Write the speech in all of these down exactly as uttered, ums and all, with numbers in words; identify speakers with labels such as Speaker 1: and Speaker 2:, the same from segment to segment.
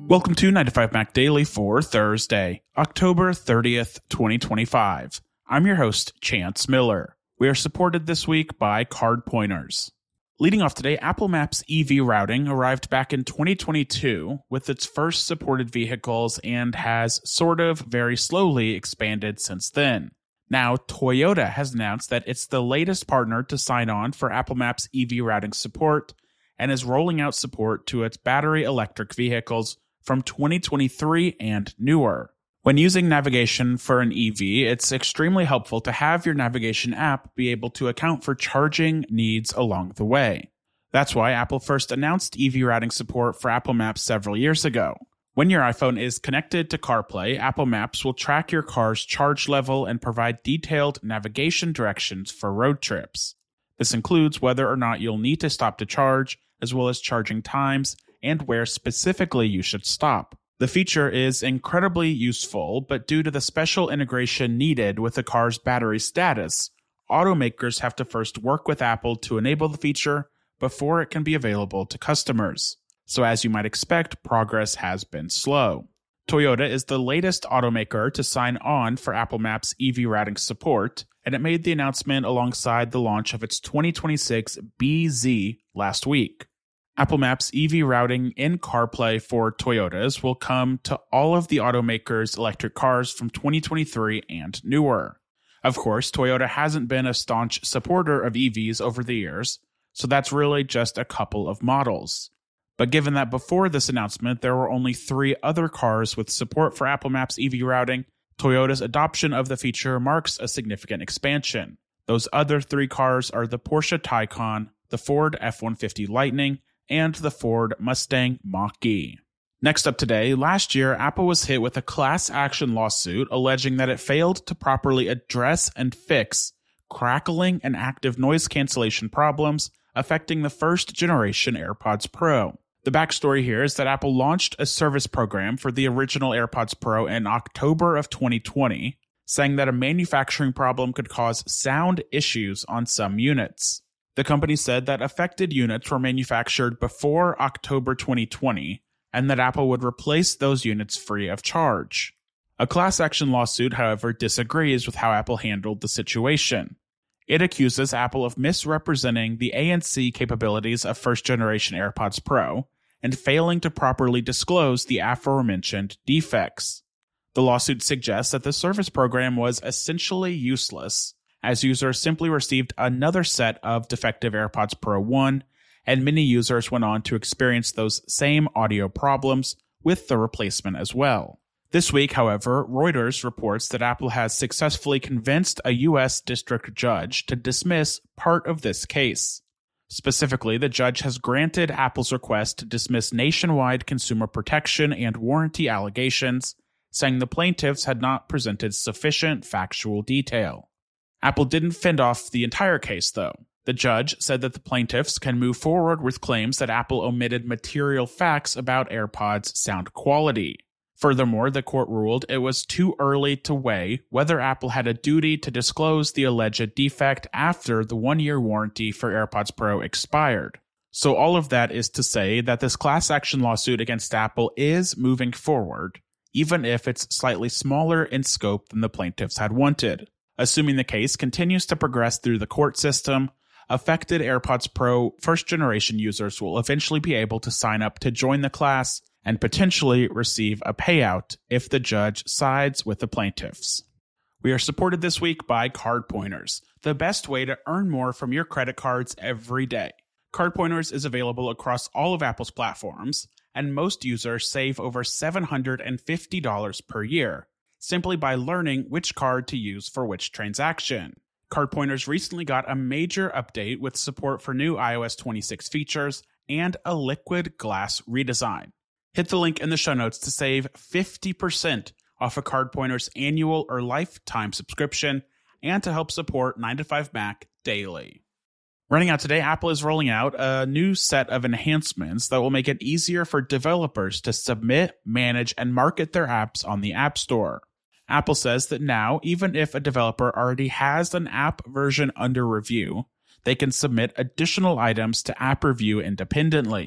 Speaker 1: Welcome to nine to five Mac Daily for Thursday, October thirtieth, twenty twenty-five. I'm your host, Chance Miller. We are supported this week by Card Pointers. Leading off today, Apple Maps E V routing arrived back in twenty twenty-two with its first supported vehicles and has sort of very slowly expanded since then. Now, Toyota has announced that it's the latest partner to sign on for Apple Maps E V routing support and is rolling out support to its battery electric vehicles from twenty twenty-three and newer. When using navigation for an E V, it's extremely helpful to have your navigation app be able to account for charging needs along the way. That's why Apple first announced E V routing support for Apple Maps several years ago. When your iPhone is connected to CarPlay, Apple Maps will track your car's charge level and provide detailed navigation directions for road trips. This includes whether or not you'll need to stop to charge, as well as charging times and where specifically you should stop. The feature is incredibly useful, but due to the special integration needed with the car's battery status, automakers have to first work with Apple to enable the feature before it can be available to customers. So as you might expect, progress has been slow. Toyota is the latest automaker to sign on for Apple Maps E V routing support, and it made the announcement alongside the launch of its twenty twenty-six B Z last week. Apple Maps E V routing in CarPlay for Toyotas will come to all of the automakers' electric cars from twenty twenty-three and newer. Of course, Toyota hasn't been a staunch supporter of E Vs over the years, so that's really just a couple of models. But given that before this announcement there were only three other cars with support for Apple Maps E V routing, Toyota's adoption of the feature marks a significant expansion. Those other three cars are the Porsche Taycan, the Ford F one fifty Lightning, and the Ford Mustang Mach-E. Next up today, last year Apple was hit with a class action lawsuit alleging that it failed to properly address and fix crackling and active noise cancellation problems affecting the first generation AirPods Pro. The backstory here is that Apple launched a service program for the original AirPods Pro in October of twenty twenty, saying that a manufacturing problem could cause sound issues on some units. The company said that affected units were manufactured before October twenty twenty, and that Apple would replace those units free of charge. A class action lawsuit, however, disagrees with how Apple handled the situation. It accuses Apple of misrepresenting the A N C capabilities of first-generation AirPods Pro and failing to properly disclose the aforementioned defects. The lawsuit suggests that the service program was essentially useless, as users simply received another set of defective AirPods Pro one, and many users went on to experience those same audio problems with the replacement as well. This week, however, Reuters reports that Apple has successfully convinced a U S district judge to dismiss part of this case. Specifically, the judge has granted Apple's request to dismiss nationwide consumer protection and warranty allegations, saying the plaintiffs had not presented sufficient factual detail. Apple didn't fend off the entire case, though. The judge said that the plaintiffs can move forward with claims that Apple omitted material facts about AirPods' sound quality. Furthermore, the court ruled it was too early to weigh whether Apple had a duty to disclose the alleged defect after the one-year warranty for AirPods Pro expired. So all of that is to say that this class action lawsuit against Apple is moving forward, even if it's slightly smaller in scope than the plaintiffs had wanted. Assuming the case continues to progress through the court system, affected AirPods Pro first-generation users will eventually be able to sign up to join the class and potentially receive a payout if the judge sides with the plaintiffs. We are supported this week by Card Pointers, the best way to earn more from your credit cards every day. Card Pointers is available across all of Apple's platforms, and most users save over seven hundred fifty dollars per year, simply by learning which card to use for which transaction. Card Pointers recently got a major update with support for new i O S twenty-six features and a liquid glass redesign. Hit the link in the show notes to save fifty percent off a Card Pointers annual or lifetime subscription and to help support nine to five Mac daily. Running out today, Apple is rolling out a new set of enhancements that will make it easier for developers to submit, manage, and market their apps on the App Store. Apple says that now, even if a developer already has an app version under review, they can submit additional items to app review independently.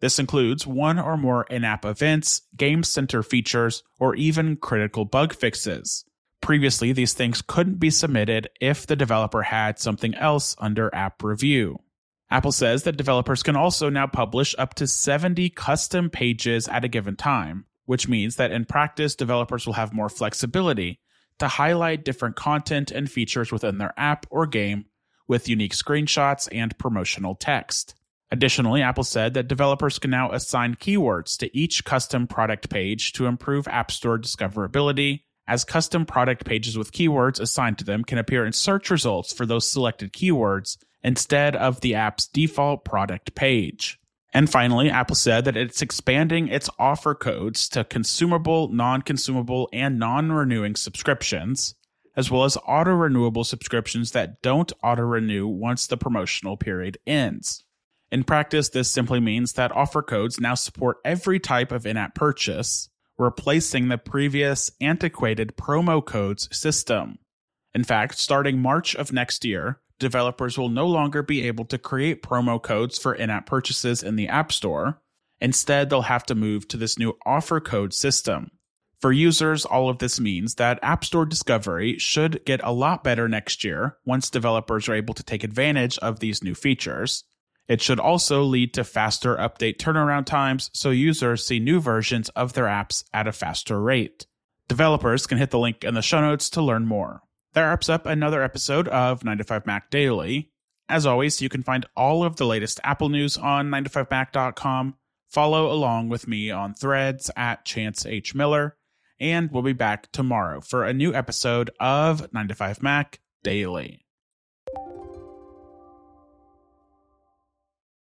Speaker 1: This includes one or more in-app events, Game Center features, or even critical bug fixes. Previously, these things couldn't be submitted if the developer had something else under app review. Apple says that developers can also now publish up to seventy custom pages at a given time, which means that in practice, developers will have more flexibility to highlight different content and features within their app or game with unique screenshots and promotional text. Additionally, Apple said that developers can now assign keywords to each custom product page to improve App Store discoverability, as custom product pages with keywords assigned to them can appear in search results for those selected keywords instead of the app's default product page. And finally, Apple said that it's expanding its offer codes to consumable, non-consumable, and non-renewing subscriptions, as well as auto-renewable subscriptions that don't auto-renew once the promotional period ends. In practice, this simply means that offer codes now support every type of in-app purchase, replacing the previous antiquated promo codes system. In fact, starting March of next year, developers will no longer be able to create promo codes for in-app purchases in the App Store. Instead, they'll have to move to this new offer code system. For users, all of this means that App Store discovery should get a lot better next year once developers are able to take advantage of these new features. It should also lead to faster update turnaround times so users see new versions of their apps at a faster rate. Developers can hit the link in the show notes to learn more. That wraps up another episode of nine to five Mac Daily. As always, you can find all of the latest Apple news on nine to five mac dot com. Follow along with me on Threads at Chance H. Miller, and we'll be back tomorrow for a new episode of nine to five Mac Daily.